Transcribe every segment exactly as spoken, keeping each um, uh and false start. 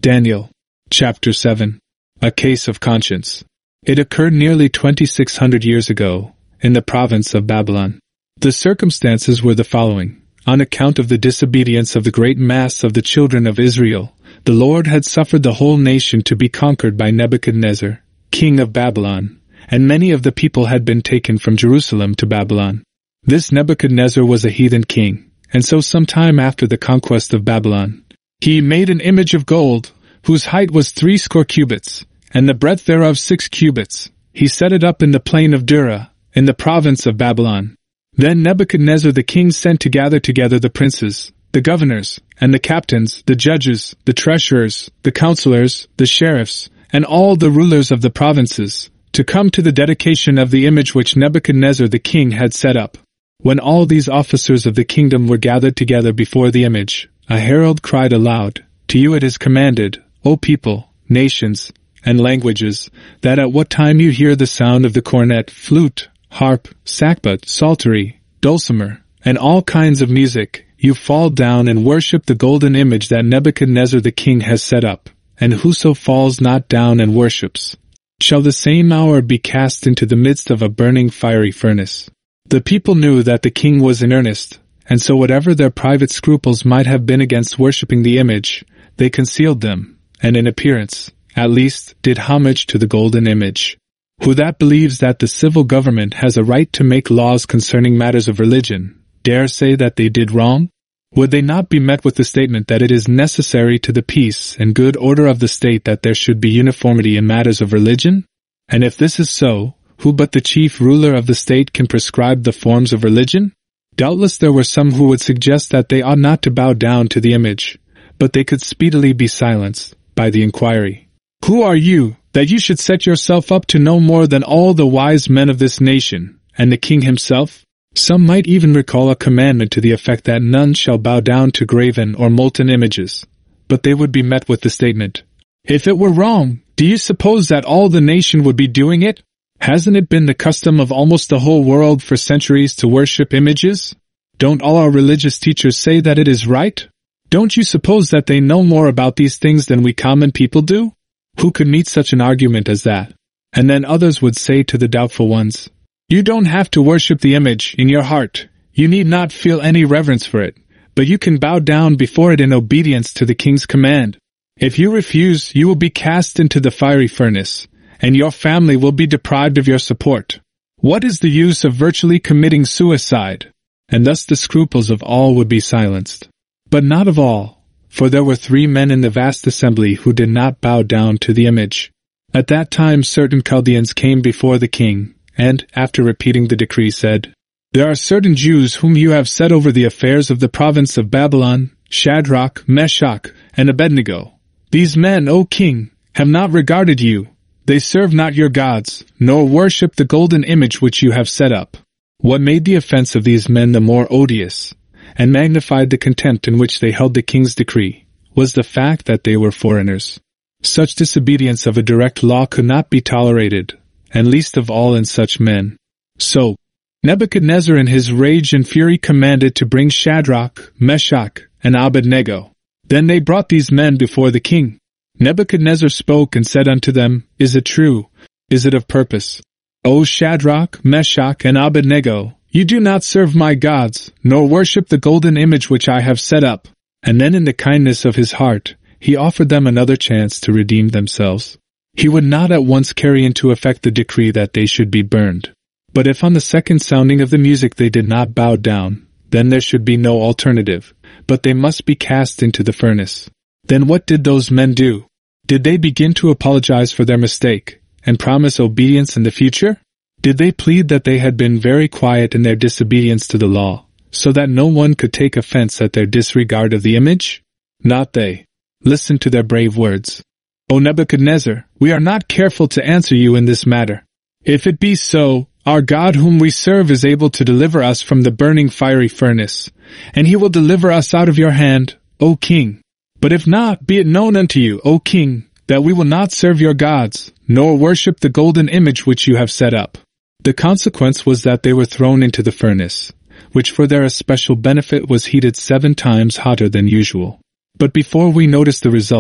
Daniel. Chapter seven. A Case of Conscience. It occurred nearly twenty-six hundred years ago, in the province of Babylon. The circumstances were the following. On account of the disobedience of the great mass of the children of Israel, the Lord had suffered the whole nation to be conquered by Nebuchadnezzar, king of Babylon, and many of the people had been taken from Jerusalem to Babylon. This Nebuchadnezzar was a heathen king, and so some time after the conquest of Babylon, he made an image of gold, whose height was threescore cubits, and the breadth thereof six cubits. He set it up in the plain of Dura, in the province of Babylon. Then Nebuchadnezzar the king sent to gather together the princes, the governors, and the captains, the judges, the treasurers, the counselors, the sheriffs, and all the rulers of the provinces, to come to the dedication of the image which Nebuchadnezzar the king had set up. When all these officers of the kingdom were gathered together before the image, a herald cried aloud, "To you it is commanded, O people, nations, and languages, that at what time you hear the sound of the cornet, flute, harp, sackbut, psaltery, dulcimer, and all kinds of music, you fall down and worship the golden image that Nebuchadnezzar the king has set up, and whoso falls not down and worships, shall the same hour be cast into the midst of a burning fiery furnace." The people knew that the king was in earnest, and so whatever their private scruples might have been against worshipping the image, they concealed them, and in appearance, at least, did homage to the golden image. Who that believes that the civil government has a right to make laws concerning matters of religion, dare say that they did wrong? Would they not be met with the statement that it is necessary to the peace and good order of the state that there should be uniformity in matters of religion? And if this is so, who but the chief ruler of the state can prescribe the forms of religion? Doubtless there were some who would suggest that they ought not to bow down to the image, but they could speedily be silenced by the inquiry, "Who are you, that you should set yourself up to know more than all the wise men of this nation, and the king himself?" Some might even recall a commandment to the effect that none shall bow down to graven or molten images, but they would be met with the statement, "If it were wrong, do you suppose that all the nation would be doing it? Hasn't it been the custom of almost the whole world for centuries to worship images? Don't all our religious teachers say that it is right? Don't you suppose that they know more about these things than we common people do?" Who could meet such an argument as that? And then others would say to the doubtful ones, "You don't have to worship the image in your heart. You need not feel any reverence for it, but you can bow down before it in obedience to the king's command. If you refuse, you will be cast into the fiery furnace, and your family will be deprived of your support. What is the use of virtually committing suicide?" And thus the scruples of all would be silenced. But not of all, for there were three men in the vast assembly who did not bow down to the image. At that time certain Chaldeans came before the king, and, after repeating the decree, said, "There are certain Jews whom you have set over the affairs of the province of Babylon, Shadrach, Meshach, and Abednego. These men, O king, have not regarded you. They serve not your gods, nor worship the golden image which you have set up." What made the offense of these men the more odious, and magnified the contempt in which they held the king's decree, was the fact that they were foreigners. Such disobedience of a direct law could not be tolerated, and least of all in such men. So, Nebuchadnezzar in his rage and fury commanded to bring Shadrach, Meshach, and Abednego. Then they brought these men before the king. Nebuchadnezzar spoke and said unto them, "Is it true? Is it of purpose? O Shadrach, Meshach, and Abednego, you do not serve my gods, nor worship the golden image which I have set up." And then in the kindness of his heart, he offered them another chance to redeem themselves. He would not at once carry into effect the decree that they should be burned. But if on the second sounding of the music they did not bow down, then there should be no alternative, but they must be cast into the furnace. Then what did those men do? Did they begin to apologize for their mistake, and promise obedience in the future? Did they plead that they had been very quiet in their disobedience to the law, so that no one could take offense at their disregard of the image? Not they. Listen to their brave words. "O Nebuchadnezzar, we are not careful to answer you in this matter. If it be so, our God whom we serve is able to deliver us from the burning fiery furnace, and he will deliver us out of your hand, O king. But if not, be it known unto you, O king, that we will not serve your gods, nor worship the golden image which you have set up." The consequence was that they were thrown into the furnace, which for their especial benefit was heated seven times hotter than usual. But before we notice the result,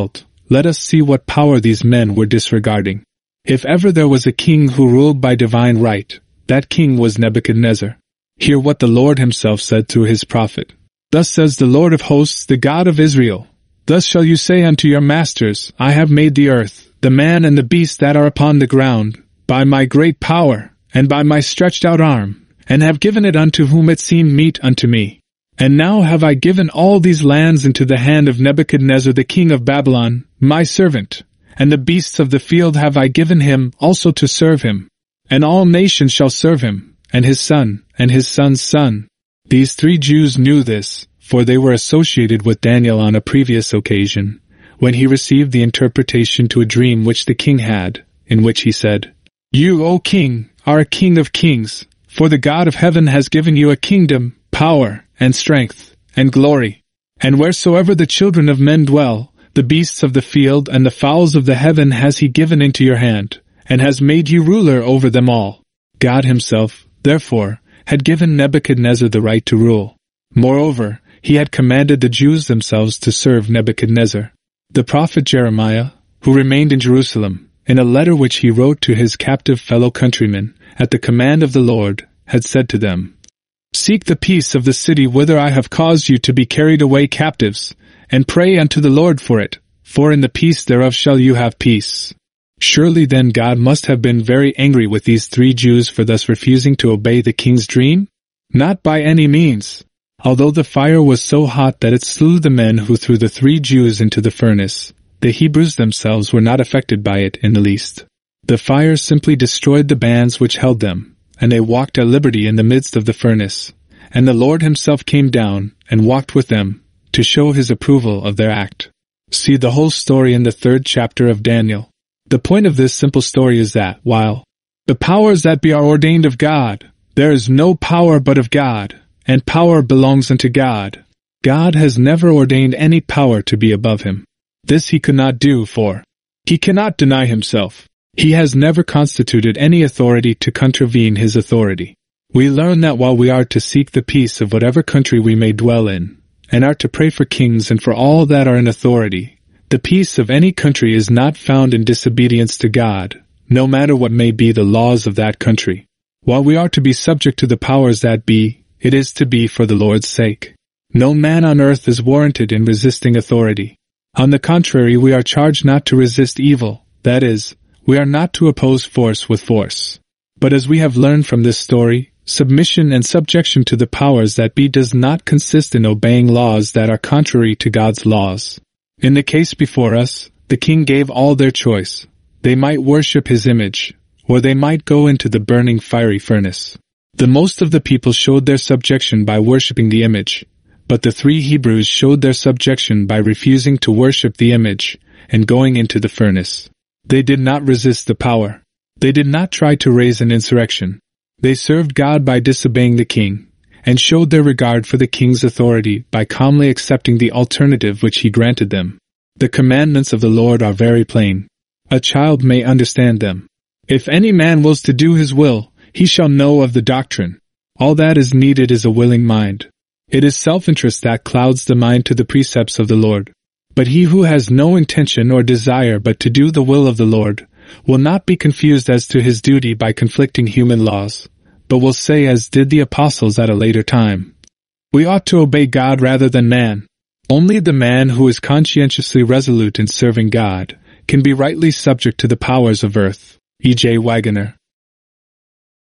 let us see what power these men were disregarding. If ever there was a king who ruled by divine right, that king was Nebuchadnezzar. Hear what the Lord himself said through his prophet. Thus says the Lord of hosts, the God of Israel, Thus shall you say unto your masters, I have made the earth, the man and the beast that are upon the ground, by my great power, and by my stretched out arm, and have given it unto whom it seemed meet unto me. And now have I given all these lands into the hand of Nebuchadnezzar the king of Babylon, my servant, and the beasts of the field have I given him also to serve him. And all nations shall serve him, and his son, and his son's son. These three Jews knew this, for they were associated with Daniel on a previous occasion, when he received the interpretation to a dream which the king had, in which he said, You, O king, are a king of kings, for the God of heaven has given you a kingdom, power, and strength, and glory. And wheresoever the children of men dwell, the beasts of the field and the fowls of the heaven has he given into your hand, and has made you ruler over them all. God himself, therefore, had given Nebuchadnezzar the right to rule. Moreover, he had commanded the Jews themselves to serve Nebuchadnezzar. The prophet Jeremiah, who remained in Jerusalem, in a letter which he wrote to his captive fellow countrymen, at the command of the Lord, had said to them, Seek the peace of the city whither I have caused you to be carried away captives, and pray unto the Lord for it, for in the peace thereof shall you have peace. Surely then God must have been very angry with these three Jews for thus refusing to obey the king's dream? Not by any means. Although the fire was so hot that it slew the men who threw the three Jews into the furnace, the Hebrews themselves were not affected by it in the least. The fire simply destroyed the bands which held them, and they walked at liberty in the midst of the furnace. And the Lord himself came down and walked with them, to show his approval of their act. See the whole story in the third chapter of Daniel. The point of this simple story is that, while the powers that be are ordained of God, there is no power but of God, and power belongs unto God. God has never ordained any power to be above him. This he could not do, for he cannot deny himself. He has never constituted any authority to contravene his authority. We learn that while we are to seek the peace of whatever country we may dwell in, and are to pray for kings and for all that are in authority, the peace of any country is not found in disobedience to God, no matter what may be the laws of that country. While we are to be subject to the powers that be, it is to be for the Lord's sake. No man on earth is warranted in resisting authority. On the contrary, we are charged not to resist evil, that is, we are not to oppose force with force. But as we have learned from this story, submission and subjection to the powers that be does not consist in obeying laws that are contrary to God's laws. In the case before us, the king gave all their choice. They might worship his image, or they might go into the burning fiery furnace. The most of the people showed their subjection by worshipping the image, but the three Hebrews showed their subjection by refusing to worship the image and going into the furnace. They did not resist the power. They did not try to raise an insurrection. They served God by disobeying the king, and showed their regard for the king's authority by calmly accepting the alternative which he granted them. The commandments of the Lord are very plain. A child may understand them. If any man wills to do his will, he shall know of the doctrine. All that is needed is a willing mind. It is self-interest that clouds the mind to the precepts of the Lord. But he who has no intention or desire but to do the will of the Lord will not be confused as to his duty by conflicting human laws, but will say as did the apostles at a later time, We ought to obey God rather than man. Only the man who is conscientiously resolute in serving God can be rightly subject to the powers of earth. E J Waggoner.